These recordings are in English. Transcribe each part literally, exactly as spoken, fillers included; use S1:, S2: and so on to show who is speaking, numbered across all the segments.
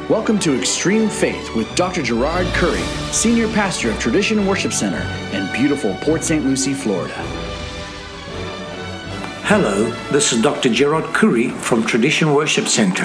S1: Welcome to Extreme Faith with Doctor Gerard Curry, Senior Pastor of Tradition Worship Center in beautiful Port Saint Lucie, Florida.
S2: Hello, this is Doctor Gerard Curry from Tradition Worship Center.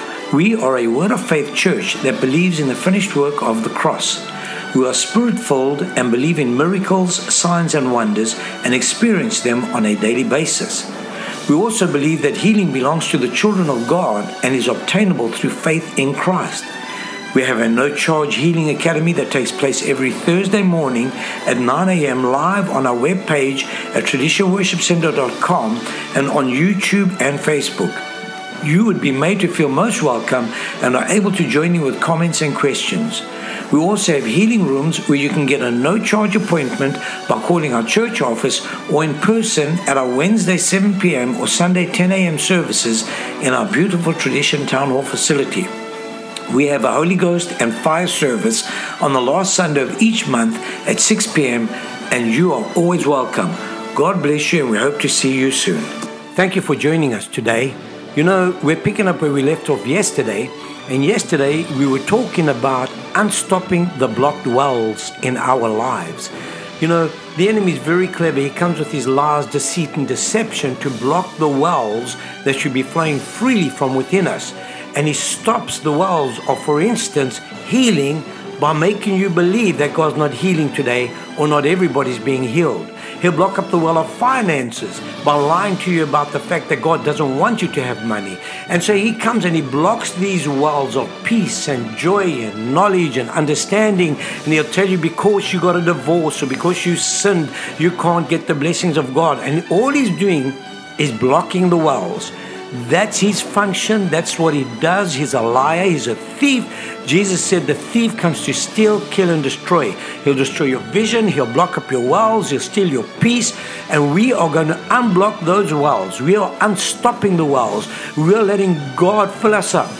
S2: We are a Word of Faith church that believes in the finished work of the cross. We are spirit-filled and believe in miracles, signs and wonders and experience them on a daily basis. We also believe that healing belongs to the children of God and is obtainable through faith in Christ. We have a no-charge healing academy that takes place every Thursday morning at nine a.m. live on our webpage at tradition worship center dot com and on YouTube and Facebook. You would be made to feel most welcome and are able to join in with comments and questions. We also have healing rooms where you can get a no-charge appointment by calling our church office or in person at our Wednesday seven p.m. or Sunday ten a.m. services in our beautiful Tradition Town Hall facility. We have a Holy Ghost and fire service on the last Sunday of each month at six p.m. and you are always welcome. God bless you and we hope to see you soon. Thank you for joining us today. You know, we're picking up where we left off yesterday. And yesterday we were talking about unstopping the blocked wells in our lives. You know, the enemy is very clever. He comes with his lies, deceit, and deception to block the wells that should be flowing freely from within us. And he stops the wells of, for instance, healing by making you believe that God's not healing today or not everybody's being healed. He'll block up the well of finances by lying to you about the fact that God doesn't want you to have money. And so he comes and he blocks these wells of peace and joy and knowledge and understanding. And he'll tell you because you got a divorce or because you sinned, you can't get the blessings of God. And all he's doing is blocking the wells. That's his function. That's what he does. He's a liar. He's a thief. Jesus said the thief comes to steal, kill, and destroy. He'll destroy your vision. He'll block up your wells. He'll steal your peace. And we are going to unblock those wells. We are unstopping the wells. We're letting God fill us up.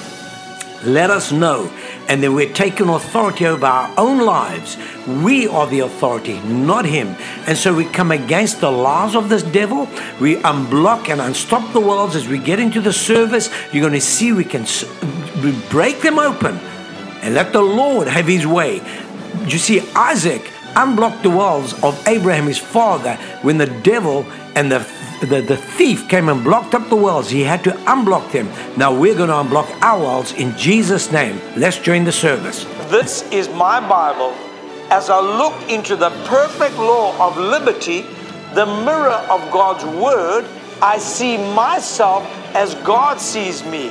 S2: Let us know. And then we're taking authority over our own lives. We are the authority, not him. And so we come against the laws of this devil. We unblock and unstop the wells as we get into the service. You're going to see we can we break them open and let the Lord have his way. You see, Isaac unblocked the wells of Abraham, his father, when the devil and the The, the thief came and blocked up the wells. He had to unblock them. Now we're going to unblock our wells in Jesus' name. Let's join the service.
S3: This is my Bible. As I look into the perfect law of liberty, the mirror of God's Word, I see myself as God sees me.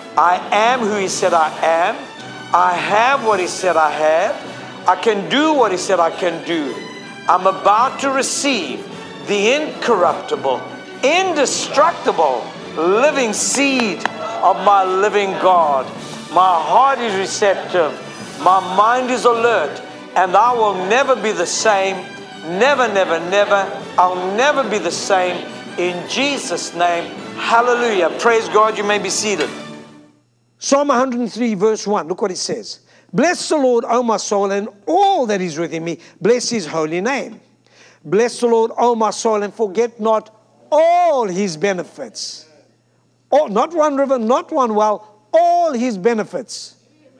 S3: I am who He said I am. I have what He said I have. I can do what He said I can do. I'm about to receive the incorruptible, indestructible, living seed of my living God. My heart is receptive. My mind is alert. And I will never be the same. Never, never, never. I'll never be the same. In Jesus' name, hallelujah. Praise God. You may be seated. Psalm one hundred three verse one. Look what it says. Bless the Lord, O my soul, and all that is within me. Bless His holy name. Bless the Lord, O my soul, and forget not all His benefits. Oh, not one river, not one well, all His benefits.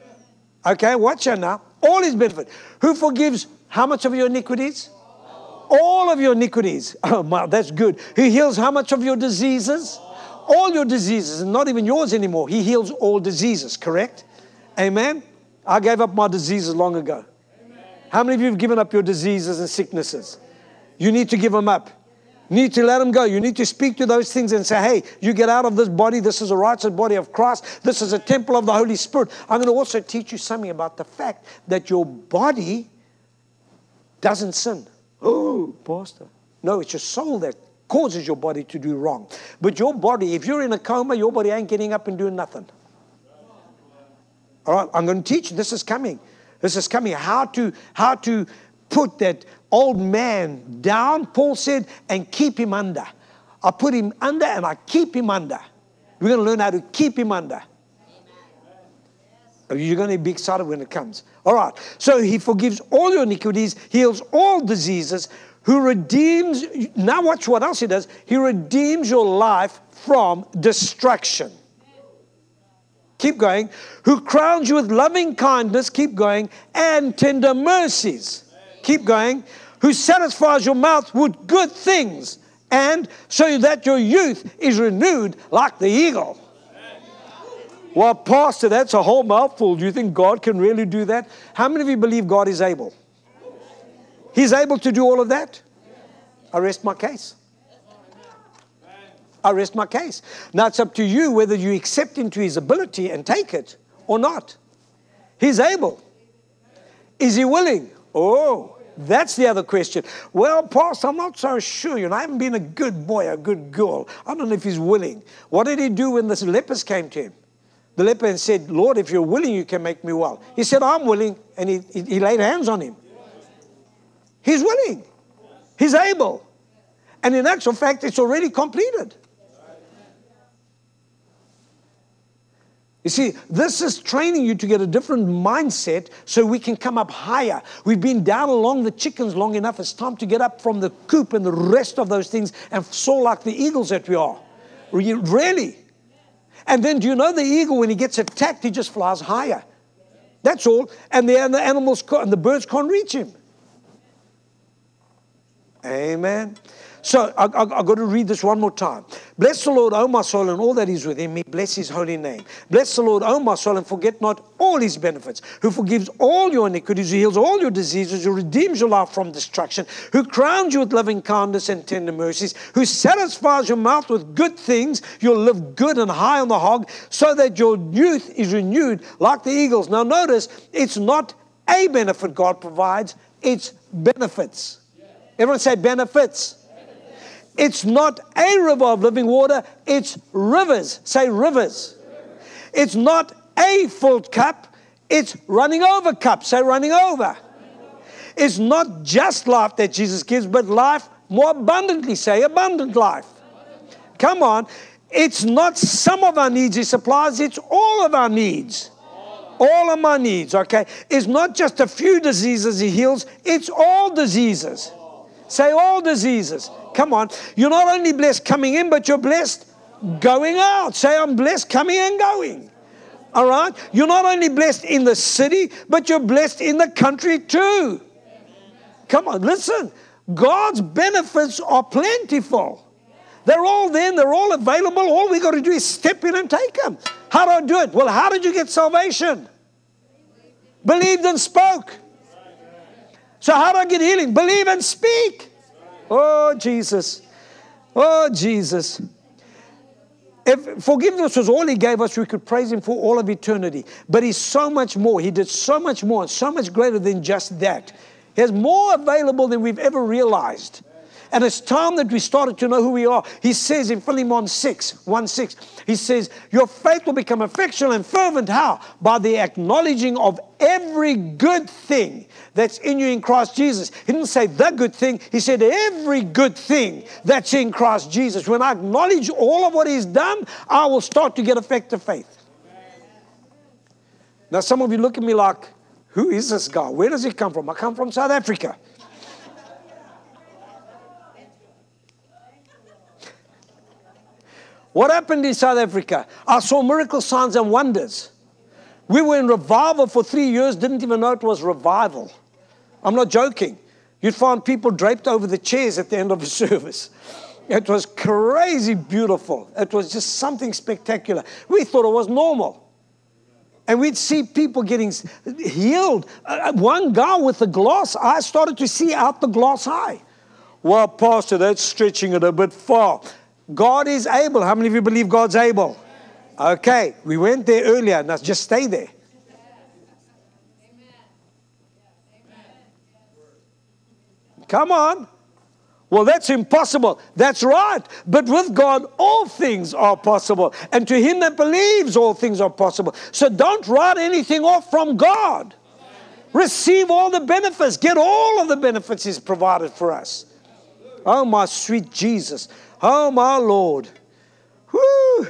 S3: Okay, watch out now. All His benefits. Who forgives how much of your iniquities? All of your iniquities. Oh, my, that's good. He heals how much of your diseases? All your diseases, and not even yours anymore. He heals all diseases, correct? Amen? I gave up my diseases long ago. How many of you have given up your diseases and sicknesses? You need to give them up. You need to let them go. You need to speak to those things and say, hey, you get out of this body. This is a righteous body of Christ. This is a temple of the Holy Spirit. I'm going to also teach you something about the fact that your body doesn't sin. Oh, Pastor. No, it's your soul that causes your body to do wrong. But your body, if you're in a coma, your body ain't getting up and doing nothing. All right, I'm going to teach you. This is coming. This is coming. How to, how to put that old man down, Paul said, and keep him under. I put him under and I keep him under. We're going to learn how to keep him under. Amen. You're going to be excited when it comes. All right. So he forgives all your iniquities, heals all diseases, who redeems. Now watch what else he does. He redeems your life from destruction. Keep going. Who crowns you with loving kindness, keep going, and tender mercies. Keep going. Who satisfies your mouth with good things, and so that your youth is renewed like the eagle. Well, Pastor, that's a whole mouthful. Do you think God can really do that? How many of you believe God is able? He's able to do all of that? I rest my case. I rest my case. Now it's up to you whether you accept into His ability and take it or not. He's able. Is He willing? Oh, that's the other question. Well, Pastor, I'm not so sure. You know, I haven't been a good boy, a good girl. I don't know if He's willing. What did He do when the lepers came to Him? The leper said, Lord, if you're willing, you can make me well. He said, I'm willing. And he, he, he laid hands on him. He's willing. He's able. And in actual fact, it's already completed. You see, this is training you to get a different mindset so we can come up higher. We've been down along the chickens long enough. It's time to get up from the coop and the rest of those things and soar like the eagles that we are. Really. And then do you know the eagle, when he gets attacked, he just flies higher. That's all. And the, and the animals and the birds can't reach him. Amen. So I, I, I've got to read this one more time. Bless the Lord, O my soul, and all that is within me. Bless His holy name. Bless the Lord, O my soul, and forget not all His benefits, who forgives all your iniquities, who heals all your diseases, who redeems your life from destruction, who crowns you with loving kindness and tender mercies, who satisfies your mouth with good things. You'll live good and high on the hog, so that your youth is renewed like the eagles. Now notice, it's not a benefit God provides, it's benefits. Everyone say benefits. It's not a river of living water, it's rivers. Say rivers. It's not a full cup, it's running over cup. Say running over. It's not just life that Jesus gives, but life more abundantly. Say abundant life. Come on. It's not some of our needs He supplies, it's all of our needs. All of my needs, okay? It's not just a few diseases He heals, it's all diseases. Say all diseases. Come on. You're not only blessed coming in, but you're blessed going out. Say, I'm blessed coming and going. All right? You're not only blessed in the city, but you're blessed in the country too. Come on, listen. God's benefits are plentiful. They're all there and they're all available. All we got to do is step in and take them. How do I do it? Well, how did you get salvation? Believed and spoke. So how do I get healing? Believe and speak. Oh, Jesus. Oh, Jesus. If forgiveness was all He gave us, we could praise Him for all of eternity. But He's so much more. He did so much more and so much greater than just that. He has more available than we've ever realized. And it's time that we started to know who we are. He says in Philemon six, one six, he says, your faith will become effectual and fervent. How? By the acknowledging of every good thing that's in you in Christ Jesus. He didn't say the good thing. He said every good thing that's in Christ Jesus. When I acknowledge all of what He's done, I will start to get effective faith. Now some of you look at me like, who is this guy? Where does he come from? I come from South Africa. What happened in South Africa? I saw miracle signs and wonders. We were in revival for three years, didn't even know it was revival. I'm not joking. You'd find people draped over the chairs at the end of the service. It was crazy beautiful. It was just something spectacular. We thought it was normal. And we'd see people getting healed. Uh, one guy with a glass eye started to see out the glass eye. Well, Pastor, that's stretching it a bit far. God is able. How many of you believe God's able? Okay, we went there earlier. Now just stay there. Come on. Well, that's impossible. That's right. But with God, all things are possible. And to him that believes, all things are possible. So don't write anything off from God. Receive all the benefits. Get all of the benefits He's provided for us. Oh, my sweet Jesus. Oh, my Lord. Woo.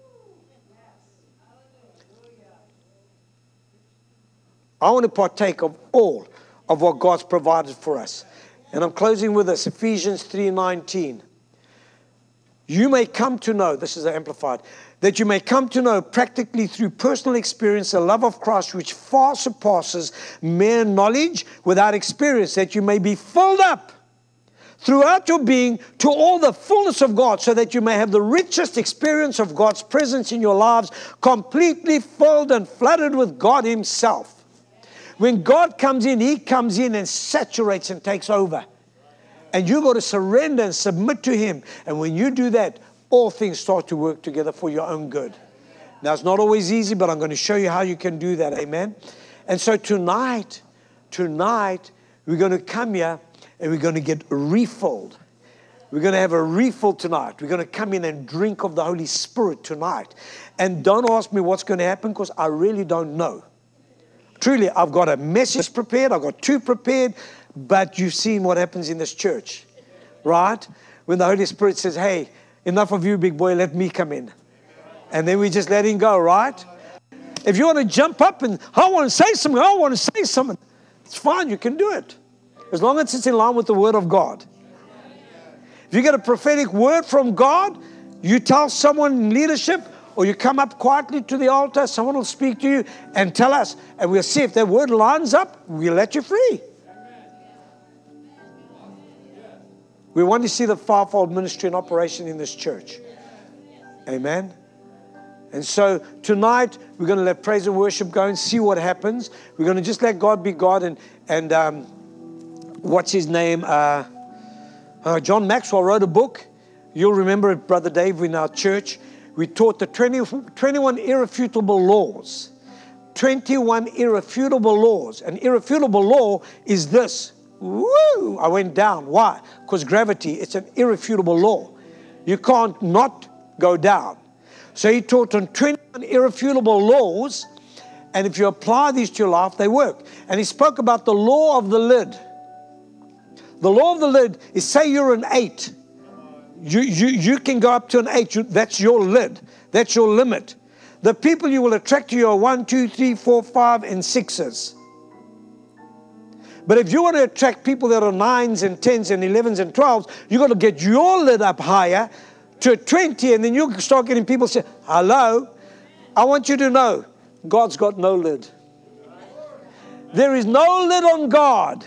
S3: I want to partake of all of what God's provided for us. And I'm closing with this, Ephesians three nineteen. you may come to know, this is amplified, that you may come to know practically through personal experience the love of Christ, which far surpasses mere knowledge without experience, that you may be filled up throughout your being to all the fullness of God, so that you may have the richest experience of God's presence in your lives, completely filled and flooded with God Himself. When God comes in, He comes in and saturates and takes over. And you've got to surrender and submit to Him. And when you do that, all things start to work together for your own good. Now, it's not always easy, but I'm going to show you how you can do that. Amen. And so tonight, tonight, we're going to come here and we're going to get refilled. We're going to have a refill tonight. We're going to come in and drink of the Holy Spirit tonight. And don't ask me what's going to happen, because I really don't know. Truly, I've got a message prepared. I've got two prepared. But you've seen what happens in this church, right? When the Holy Spirit says, hey, enough of you, big boy, let me come in. And then we just let Him go, right? If you want to jump up and, I want to say something, I want to say something, it's fine, you can do it. As long as it's in line with the Word of God. If you get a prophetic word from God, you tell someone in leadership, or you come up quietly to the altar, someone will speak to you and tell us, and we'll see if that word lines up, we'll let you free. We want to see the fivefold ministry in operation in this church. Amen. And so tonight, we're going to let praise and worship go and see what happens. We're going to just let God be God. And, and um, what's his name? Uh, uh, John Maxwell wrote a book. You'll remember it, Brother Dave, in our church. We taught the twenty, twenty-one irrefutable laws. twenty-one irrefutable laws. An irrefutable law is this. Woo! I went down. Why? Because gravity, it's an irrefutable law. You can't not go down. So he taught on twenty-one irrefutable laws, and if you apply these to your life, they work. And he spoke about the law of the lid. The law of the lid is, say you're an eight. You, you, you can go up to an eight. You, that's your lid. That's your limit. The people you will attract to you are one, two, three, four, five, and sixes. But if you want to attract people that are nines and tens and elevens and twelves, you've got to get your lid up higher to a twenty, and then you start getting people say, hello, I want you to know, God's got no lid. There is no lid on God.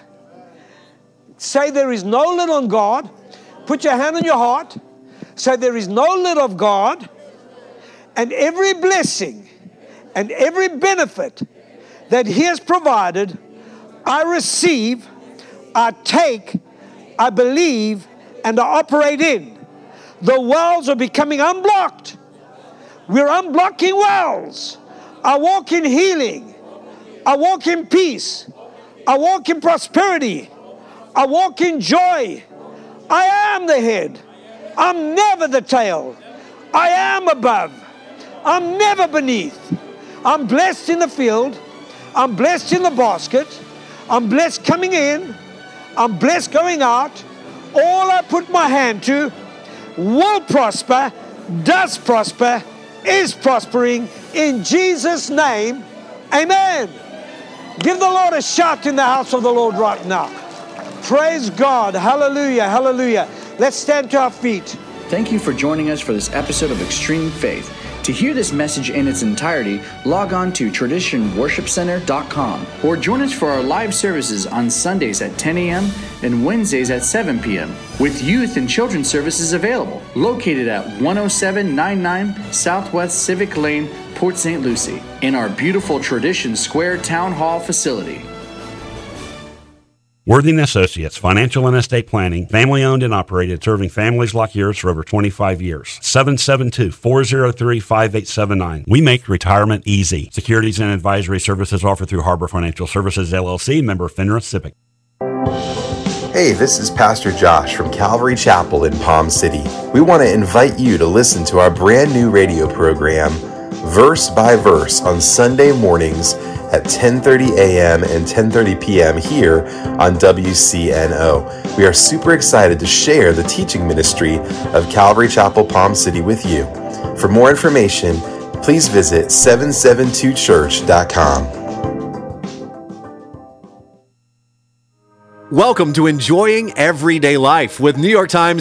S3: Say there is no lid on God. Put your hand on your heart. Say there is no lid of God. And every blessing and every benefit that He has provided, I receive, I take, I believe, and I operate in. The wells are becoming unblocked. We're unblocking wells. I walk in healing. I walk in peace. I walk in prosperity. I walk in joy. I am the head. I'm never the tail. I am above. I'm never beneath. I'm blessed in the field. I'm blessed in the basket. I'm blessed coming in. I'm blessed going out. All I put my hand to will prosper, does prosper, is prospering in Jesus' name. Amen. Give the Lord a shout in the house of the Lord right now. Praise God. Hallelujah. Hallelujah. Let's stand to our feet.
S1: Thank you for joining us for this episode of Extreme Faith. To hear this message in its entirety, log on to tradition worship center dot com or join us for our live services on Sundays at ten a.m. and Wednesdays at seven p.m. with youth and children's services available, located at one oh seven ninety-nine Southwest Civic Lane, Port Saint Lucie, in our beautiful Tradition Square Town Hall facility.
S4: Worthing Associates, financial and estate planning, family owned and operated, serving families like yours for over twenty-five years. seven seven two, four oh three, five eight seven nine. We make retirement easy. Securities and advisory services offered through Harbor Financial Services, L L C, member FINRA SIPC.
S5: Hey, this is Pastor Josh from Calvary Chapel in Palm City. We want to invite you to listen to our brand new radio program, Verse by Verse, on Sunday mornings at ten thirty a.m. and ten thirty p.m. here on W C N O. We are super excited to share the teaching ministry of Calvary Chapel Palm City with you. For more information, please visit seven seven two church dot com.
S6: Welcome to Enjoying Everyday Life with New York Times